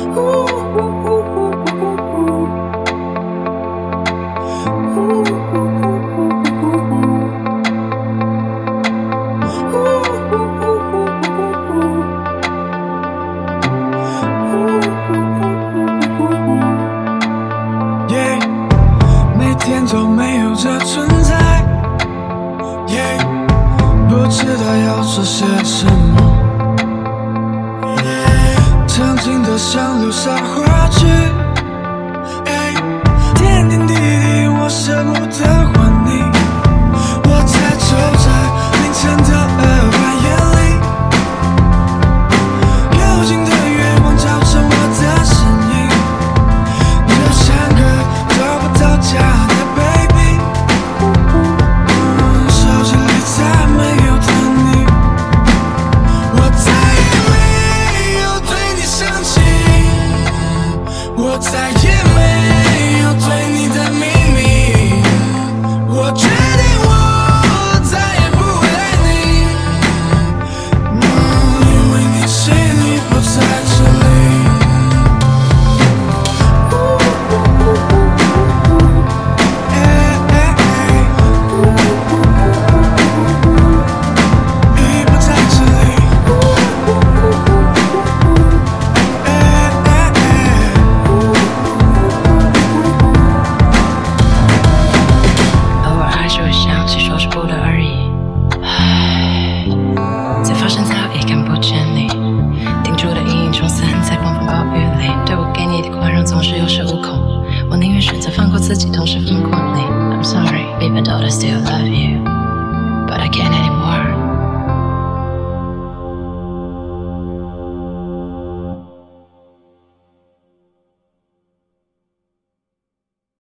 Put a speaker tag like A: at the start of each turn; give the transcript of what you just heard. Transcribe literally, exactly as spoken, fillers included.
A: 每天都没有这存在， yeah, 不知道要说些什么， yeah, 曾经的想留下话句， hey, 点点滴滴我舍不得还你，我在走在凌晨的二半夜里，幽静的月光照成我的身影，就像个找不到家的 baby， 手机里再没有的你，我再也没有对你生气，我再也没有对你的秘密，我决定我再也不会爱你，嗯，因为你心里不在这里。
B: 总是有恃无恐，我宁愿选择放过自己，同时放